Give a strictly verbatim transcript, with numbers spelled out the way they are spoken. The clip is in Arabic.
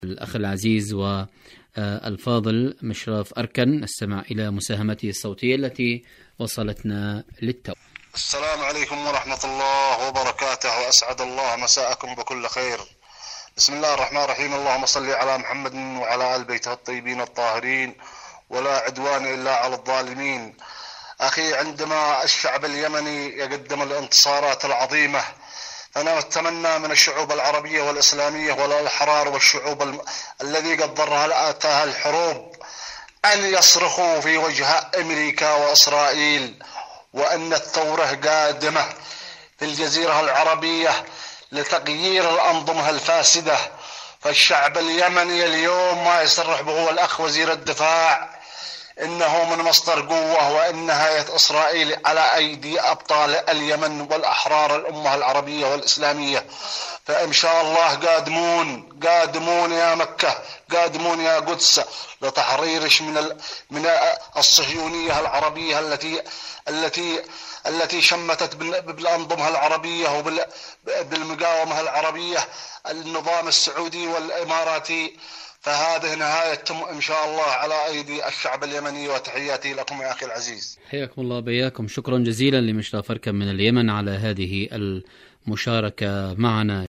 الأخ العزيز والفاضل مشرف أركن استمع إلى مساهمته الصوتية التي وصلتنا للتو. السلام عليكم ورحمة الله وبركاته، وأسعد الله مساءكم بكل خير. بسم الله الرحمن الرحيم. اللهم صل على محمد وعلى آل بيته الطيبين الطاهرين، ولا عدوان إلا على الظالمين. أخي، عندما الشعب اليمني يقدم الانتصارات العظيمة، فأنا أتمنى من الشعوب العربية والإسلامية والأحرار والشعوب الم... الذي قد ضرها آتاها الحروب أن يصرخوا في وجه أمريكا وإسرائيل، وأن الثورة قادمة في الجزيرة العربية لتغيير الأنظمة الفاسدة. فالشعب اليمني اليوم ما يصرح به الأخ وزير الدفاع إنه من مصدر قوة، وإن نهاية إسرائيل على أيدي أبطال اليمن والأحرار الأمة العربية والإسلامية. فإن شاء الله قادمون قادمون يا مكة، قادمون يا قدس، لتحريرش من من الصهيونية العربية التي التي التي شمتت بالأنظمة العربية وبالمقاومة العربية النظام السعودي والإماراتي. فهذه نهايتهم إن شاء الله على أيدي الشعب اليمني. وتحياتي لكم يا أخي العزيز. حياكم الله بياكم. شكرا جزيلا لمشرف أركن من اليمن على هذه المشاركة معنا.